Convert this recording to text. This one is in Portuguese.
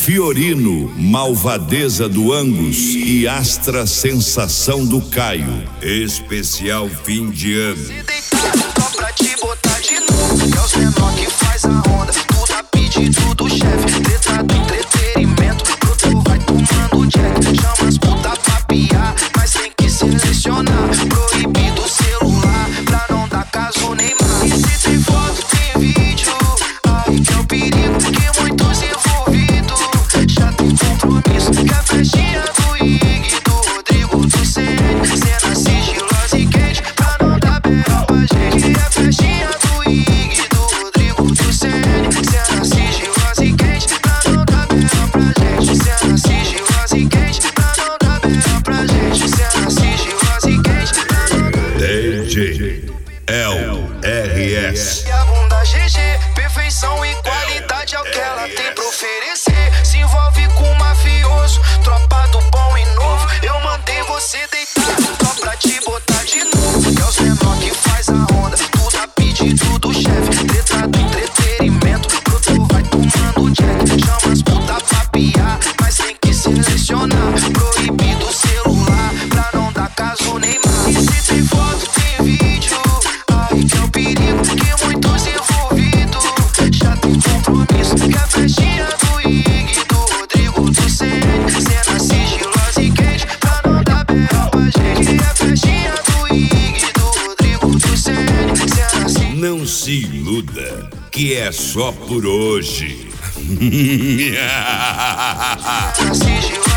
Fiorino, malvadeza do Angus e Astra, sensação do Caio. Especial fim de ano. Se deitar, só pra te botar de novo. É os menor que faz a onda, tudo a pedido do chefe. Treta do entretenimento, pro teu vai tomando jack. Chama as puta pra piar, mas tem que selecionar. Proibido o celular, pra não dar caso nem mais. E se tem foto, tem vídeo, aí que é o perigo. Que muitos envolvidos já tem compromisso. Que a festinha do Ig, do Rodrigo, do CN, cena sigilosa e quente, pra não dar B.O. pra gente. Que a festinha do Ig, do Rodrigo, do CN, cena sigilosa e quente, pra não dar B.O. pra gente. Cena sigilosa e quente, pra não dar B.O. pra gente. Cena sigilosa e quente, pra não dar DJ LRS. E a bunda GG, perfeição e qualidade é o que ela tem pra oferecer. Se envolve com mafioso, tropa do bom e novo. Eu mandei você deitar, só pra te botar de novo. É os menor que faz a onda, tudo a pedido do chefe. Treta do entretenimento, pro teu vai tomando jack. Chama as puta pra piar, mas tem que selecionar. Proibido o celular, pra não dar caso nem mais. E se tem foto, tem vídeo, aí que é o perigo. Que muitos envolvidos já tem compromisso. Que a festinha do Ig, do Rodrigo, do CN, cena sigilosa e quente, pra não dar B.O. pra gente. Que a festinha do Ig, do Rodrigo, do CN, cena sigilosa. Não se iluda, que é só por hoje. Cena sigilosa.